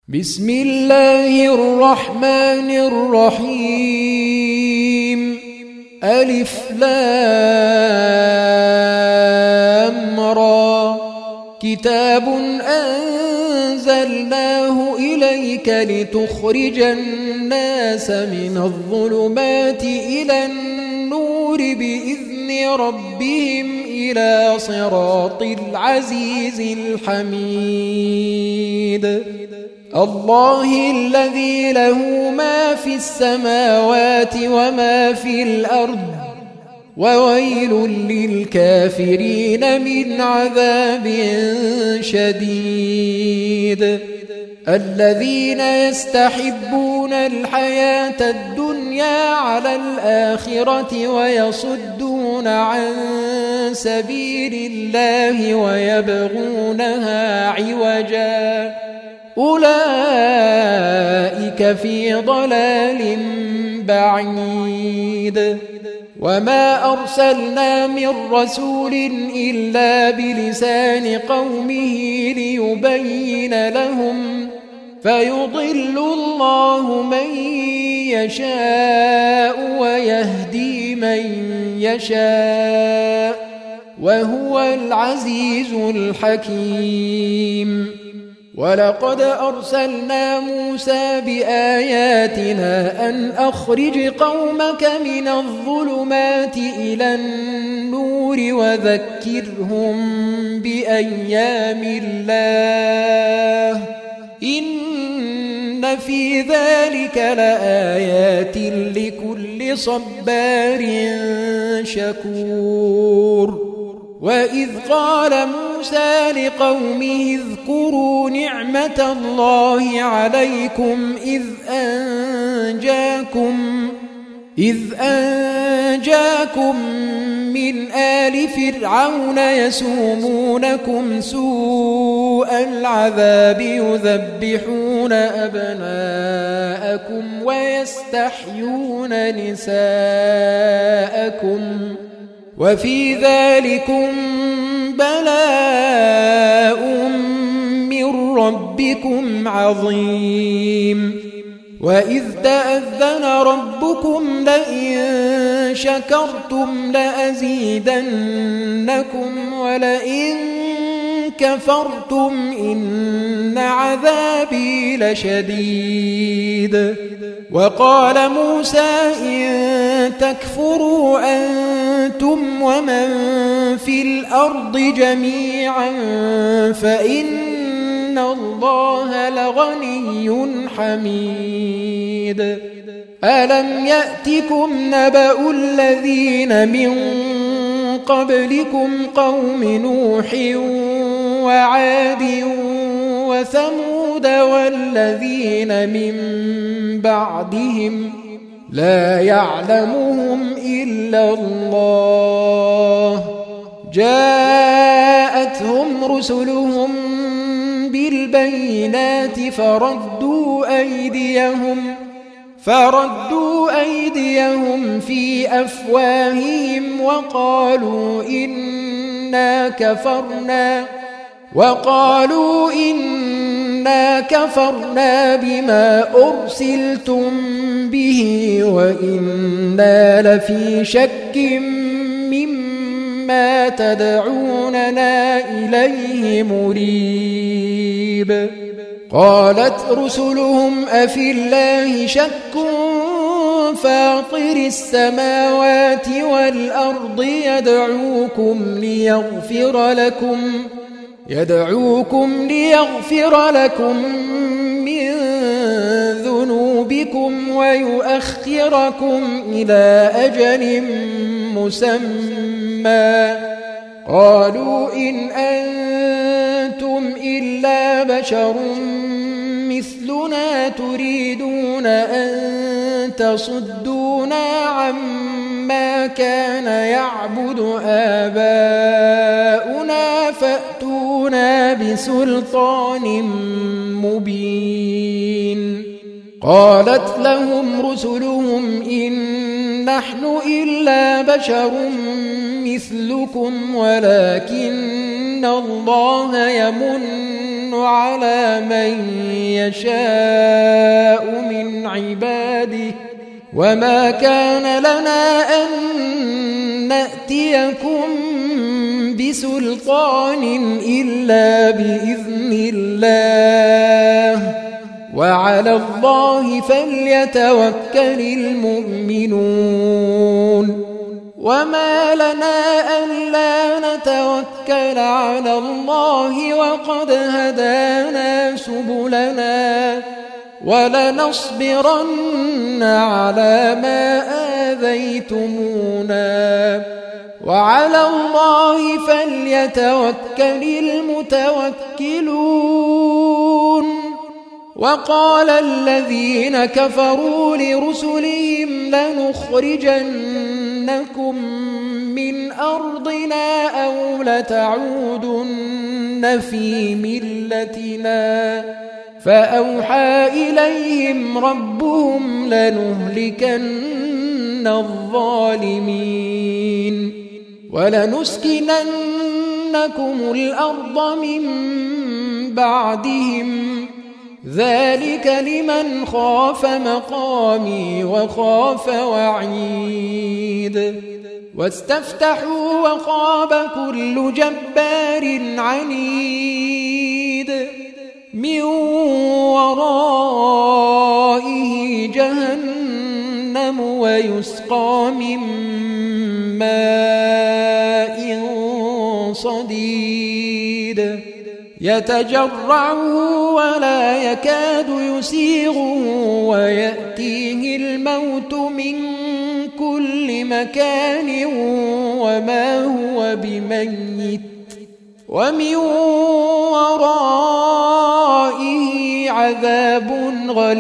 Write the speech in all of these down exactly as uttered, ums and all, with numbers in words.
بسم الله الرحمن الرحيم. ألف لام را. كتاب أنزلناه إليك لتخرج الناس من الظلمات إلى النور بإذن ربهم إلى صراط العزيز الحميد. الله الذي له ما في السماوات وما في الأرض، وويل للكافرين من عذاب شديد. الذين يستحبون الحياة الدنيا على الآخرة ويصدون عن سبيل الله ويبغونها عوجا، أولئك في ضلال بعيد. وما أرسلنا من رسول إلا بلسان قومه ليبين لهم، فيضل الله من يشاء ويهدي من يشاء، وهو العزيز الحكيم. ولقد أرسلنا موسى بآياتنا أن أخرج قومك من الظلمات إلى النور وذكرهم بأيام الله، إن في ذلك لآيات لكل صبار شكور. وإذ قال موسى لقومه اذكروا نعمة الله عليكم إذ أنجاكم إذ أنجاكم من آل فرعون يسومونكم سوء العذاب يذبحون أبناءكم ويستحيون نساءكم، وفي ذلكم بلاء من ربكم عظيم. وإذ تأذن ربكم لئن شكرتم لأزيدنكم ولئن كفرتم إن عذابي لشديد. وقال موسى إن تكفروا أنتم ومن في الأرض جميعا فإن الله لغني حميد. ألم يأتكم نبأ الذين من قبلكم قوم نوح وعاد وثمود والذين من بعدهم لا يعلمهم إلا الله، جاءتهم رسلهم بالبينات فردوا أيديهم فردوا أيديهم في أفواههم وقالوا إنا كفرنا وقالوا إنا كفرنا بما أرسلتم به وإنا لفي شك مما تدعوننا إليه مريب. قالت رسلهم أفي الله شك فاطر السماوات والأرض يدعوكم ليغفر لكم يدعوكم ليغفر لكم من ذنوبكم ويؤخركم إلى أجل مسمى. قالوا إن أنتم إلا بشر مثلنا تريدون أن تصدونا عما كان يعبد آباؤنا فأتونا بسلطان مبين. قالت لهم رسلهم إن نحن إلا بشر مثلكم ولكن الله يمن على من يشاء من عباده وما كان لنا أن نأتيكم بسلطان إلا بإذن الله وعلى الله فليتوكل المؤمنون وما لنا ألا نتوكل على الله وقد هدانا سبلنا ولنصبرن على ما آذيتمونا وعلى الله فليتوكل المتوكلون وقال الذين كفروا لرسلهم لنخرجنكم من أرضنا أو لتعودن في ملتنا فأوحى إليهم ربهم لنهلكن الظالمين ولنسكننكم الأرض من بعدهم ذلك لمن خاف مقامي وخاف وعيد واستفتحوا وخاب كل جبار عنيد من ورائه جهنم ويسقى من ماء صديد يتجرعه ولا يكاد يسيغه ويأتيه الموت من كل مكان وما هو بميت ومن ورائه عذاب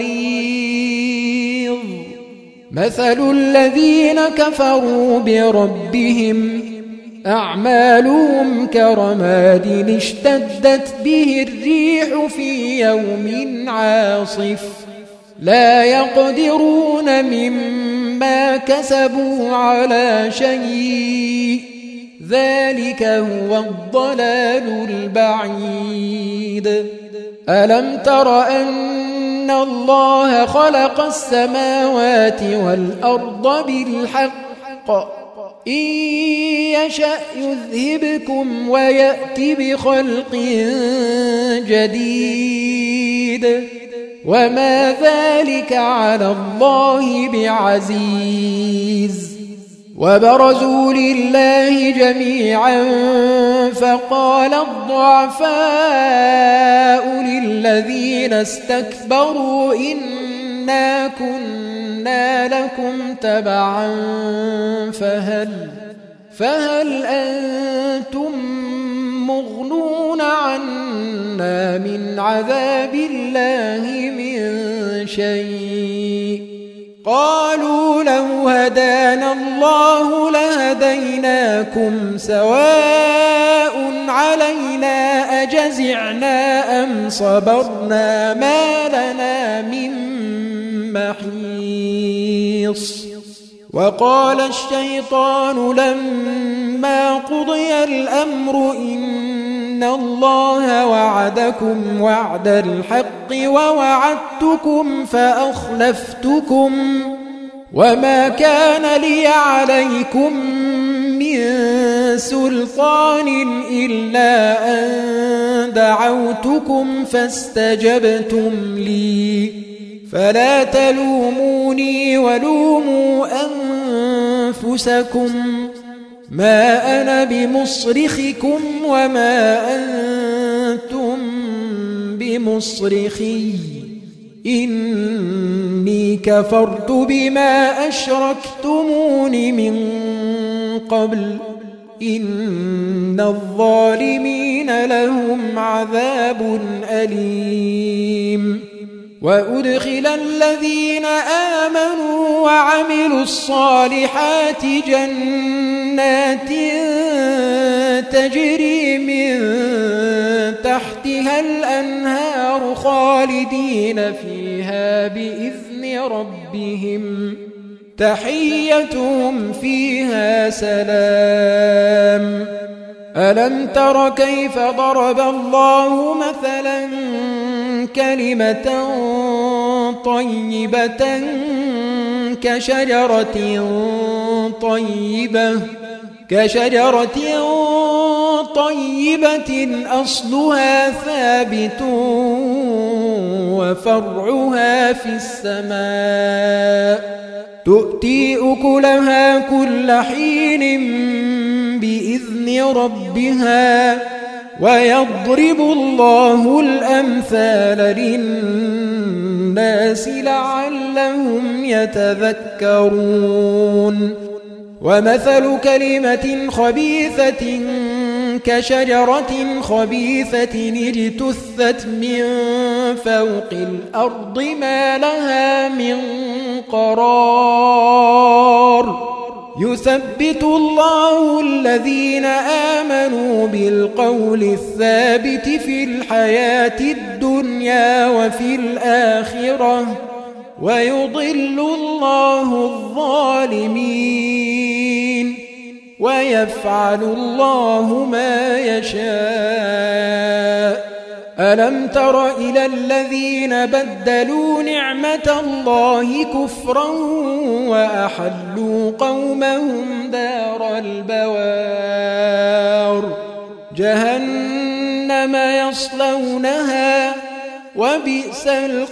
غليظ مثل الذين كفروا بربهم أعمالهم كرماد اشتدت به الريح في يوم عاصف لا يقدرون مما كسبوا على شيء ذلك هو الضلال البعيد ألم تر أن الله خلق السماوات والأرض بالحق إن يشأ يذهبكم ويأتي بخلق جديد وما ذلك على الله بعزيز وبرزوا لله جميعا فقال الضعفاء للذين استكبروا إنا كنا لكم تبعا فهل فهل أنتم مغنون عنا من عذاب الله من شيء قالوا لو هدانا الله لهديناكم سواء علينا أجزعنا أم صبرنا ما لنا من محيص وقال الشيطان لما قضي الأمر إن الله وعدكم وعد الحق ووعدتكم فأخلفتكم وما كان لي عليكم من سلطان إلا أن دعوتكم فاستجبتم لي فلا تلوموني ولوموا أنفسكم ما أنا بمصرخكم وما أنتم بمصرخي إني كفرت بما أشركتمون من قبل إن الظالمين لهم عذاب أليم وأدخل الذين آمنوا وعملوا الصالحات جنات تجري من تحتها الأنهار خالدين فيها بإذن ربهم تحيتهم فيها سلام ألم تر كيف ضرب الله مثلا كلمة طيبة كشجرة طيبة كشجرة طيبة أصلها ثابت وفرعها في السماء تؤتي أكلها كل حين بإذن ربها ويضرب الله الأمثال للناس لعلهم يتذكرون ومثل كلمة خبيثة كشجرة خبيثة اجتثت من فوق الأرض ما لها من قرار يثبت الله الذين آمنوا بالقول الثابت في الحياة الدنيا وفي الآخرة ويضل الله الظالمين ويفعل الله ما يشاء ألم تر إلى الذين بدلوا نعمة الله كفرا وأحلوا قومهم دار البوار جهنم يصلونها وبئس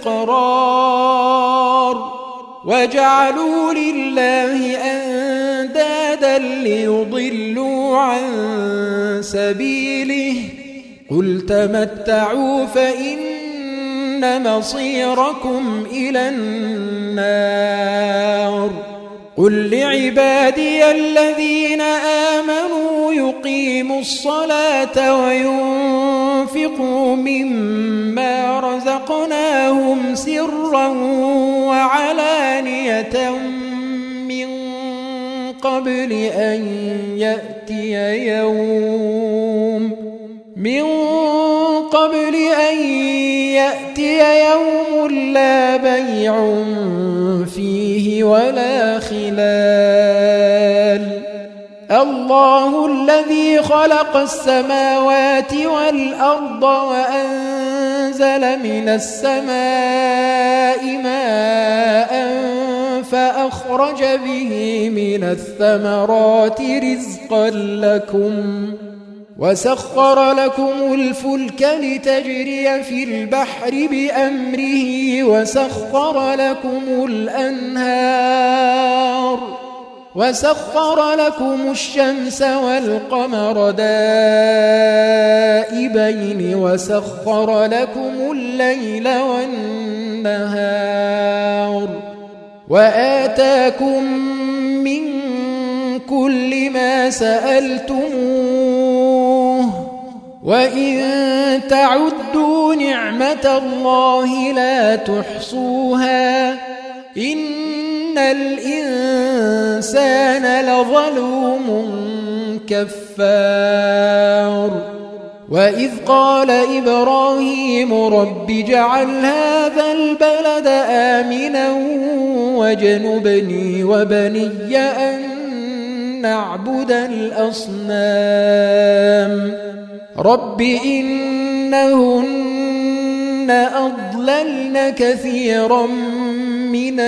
القرار وجعلوا لله أندادا ليضلوا عن سبيله قل تمتعوا فإن مصيركم إلى النار قل لعبادي الذين آمنوا يقيموا الصلاة وينفقوا مما رزقناهم سرا وعلانية من قبل أن يأتي يوم من قبل أن يأتي يوم لا بيع فيه ولا خلال الله الذي خلق السماوات والأرض وأنزل من السماء ماء فأخرج به من الثمرات رزقا لكم وسخر لكم الفلك لتجري في البحر بأمره وسخر لكم الأنهار وسخر لكم الشمس والقمر دائبين وسخر لكم الليل والنهار وآتاكم من كل ما سألتموه وإن تعدوا نعمة الله لا تحصوها إن الإنسان لظلوم كفار وإذ قال إبراهيم رب اجعل هذا البلد آمنا واجنبني وبني أن نعبد الأصنام رب إنهن أضللن كثيرا من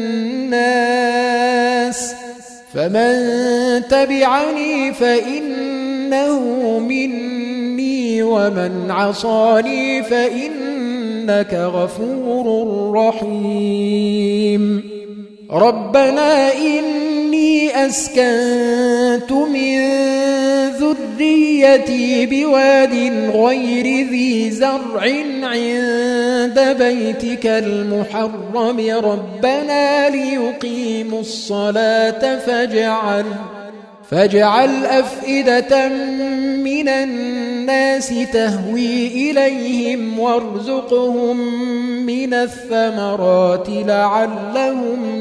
الناس فمن تبعني فإنه مني ومن عصاني فإنك غفور رحيم ربنا إني أسكنت من ذريتي بواد غير ذي زرع عند بيتك المحرم ربنا ليقيموا الصلاة فاجعل فاجعل أفئدة من الناس تهوي إليهم وارزقهم من الثمرات لعلهم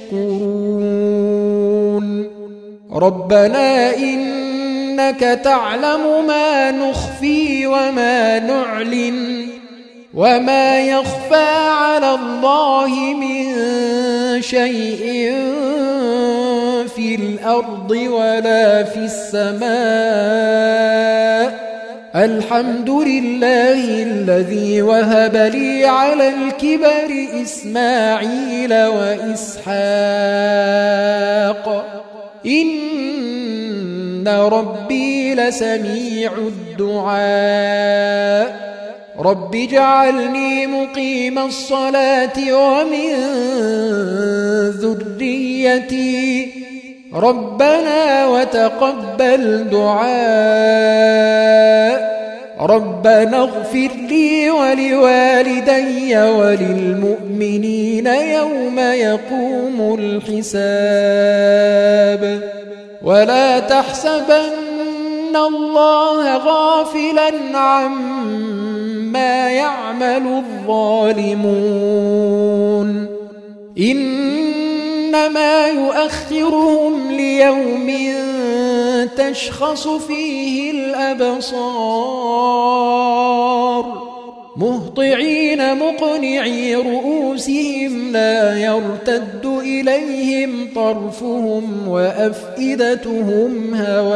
يشكرون ربنا إنك تعلم ما نخفي وما نعلن وما يخفى على الله من شيء في الأرض الأرض ولا في السماء. الحمد لله الذي وهب لي على الكبر إسماعيل وإسحاق إن ربي لسميع الدعاء. رب اجعلني مقيم الصلاة ومن ذريتي ربنا وتقبل دعاء. ربنا اغفر لي ولوالدي وللمؤمنين يوم يقوم الحساب. ولا تحسبن الله غافلا عما يعمل الظالمون إنما يؤخرهم ليوم تشخص فيه الأبصار مهطعين مقنعي رؤوسهم لا يرتد إليهم طرفهم وأفئدتهم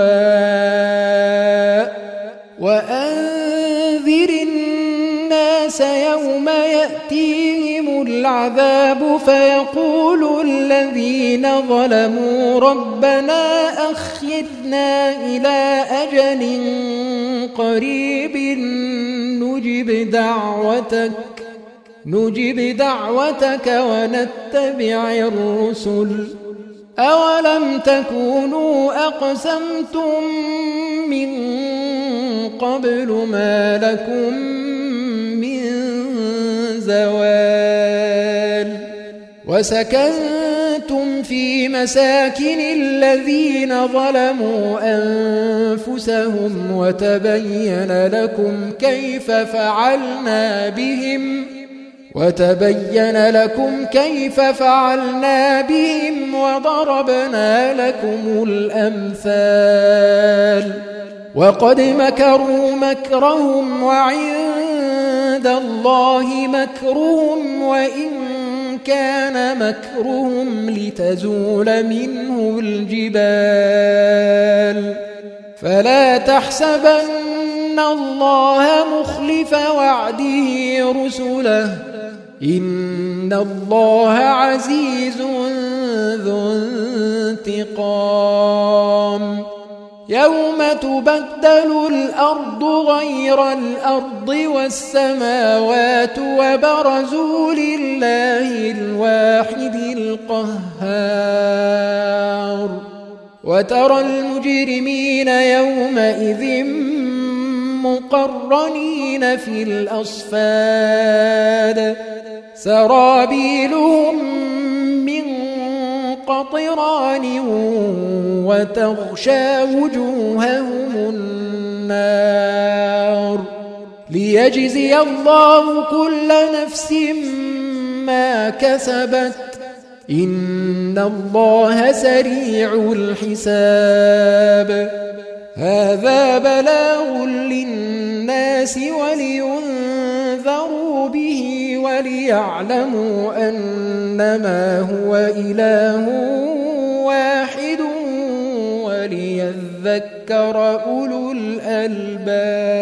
هواء. وأنذر الناس يوم يأتيهم العذاب فيقول الذين ظلموا ربنا أخرنا إلى أجل قريب نجب دعوتك نجب دعوتك ونتبع الرسل أولم تكونوا أقسمتم من قبل ما لكم من زوال. وسكنتم في مساكن الذين ظلموا أنفسهم وتبين لكم كيف فعلنا بهم وتبين لكم كيف فعلنا بهم وضربنا لكم الأمثال. وقد مكروا مكرهم وعند الله مكرهم وإن كان مكرهم لتزول منه الجبال. فلا تحسبن الله مخلف وعده رسله إن الله عزيز ذو انتقام. يوم تبدل الأرض غير الأرض والسماوات وبرزوا لله الواحد القهار. وترى المجرمين يومئذ مقرنين في الأصفاد سرابيلهم من قطران وتغشى وجوههم النار ليجزي الله كل نفس ما كسبت إن الله سريع الحساب. هذا بلاغ للناس ولينذروا به وليعلموا أنما هو إله واحد وليذكر أولو الألباب.